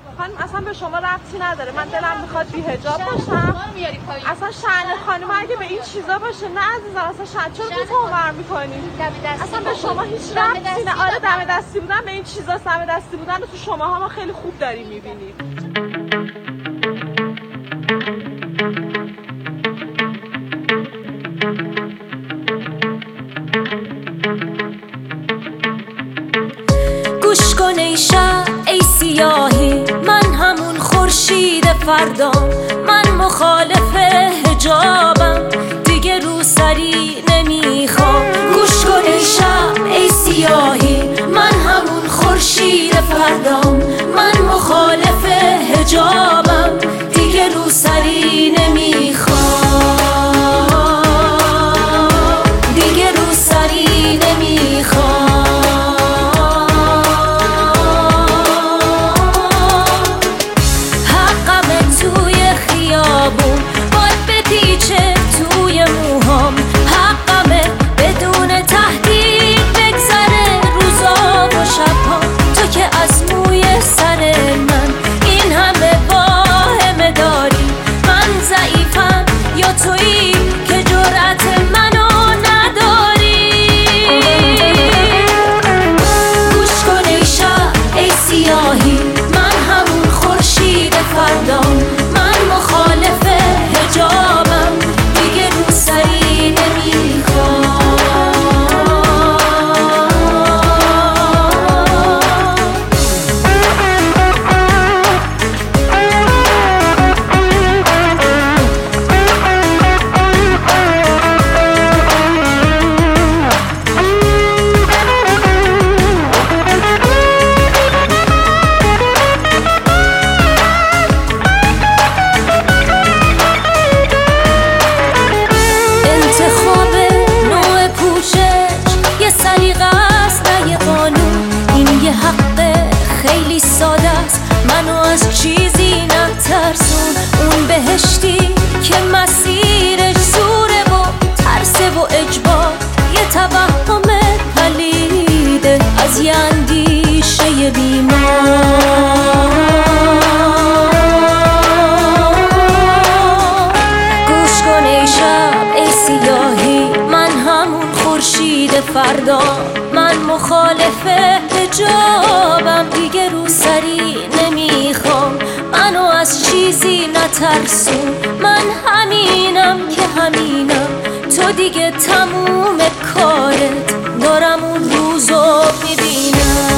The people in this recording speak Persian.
خانم اصلا به شما ربطی نداره. من دلم میخواد بی حجاب باشم. اصلا شأن خانم اگه به این چیزا باشه نه عزیزم، اصلا شأن چرا تومر میکنی؟ اصلا به شما هیچ ربطی نه. آره دم دستی بودن به این چیزا، دم دستی بودن رو تو شماها ما خیلی خوب داریم میبینیم. گوش کن ای شب ای سیاهی، من همون خورشید فردام، من مخالف حجابم، دیگه رو سری نمیخوام. گوش کن ای شب ای سیاهی، من همون خورشید فردام، من مخالف حجابم، دیگه رو سری نمیخوام، دیگه رو سری نمیخوام. باید بپیچه توی موهام، حقمه بدون تهدید بگذره روزا و شبها. تو که از موی سر من این همه واهمه داری، من ضعیفم یا تویی که جرأت منو نداری؟ گوش کن ای شب ای سیاهی، من همون خورشید فردام، من مخالف حجابم، دیگه رو سری نمیخوام. خیلی ساده است، منو از چیزی نترسون. اون بهشتی که مسیرش زوره و ترسه و اجبار، یه توهم پلیده از یه اندیشه بیمار. گوش کن ای شب ای سیاهی، من همون خورشید فردا، من مخالف حجابم، دیگه رو سری نمیخوام. منو از چیزی نترسون، من همینم که همینم، تو دیگه تموم کارت، دارم اون روزو میبینم.